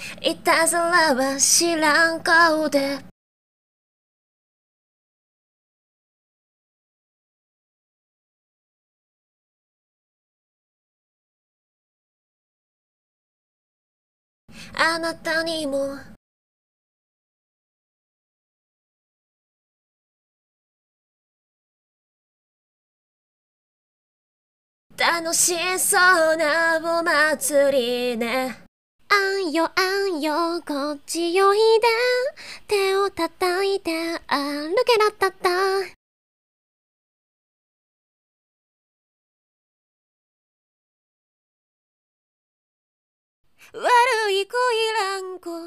いたずらは知らん顔であなたにも楽しそうなお祭りね。あんよあんよこっちおいで、手を叩いて歩けなったった。悪い子いらん子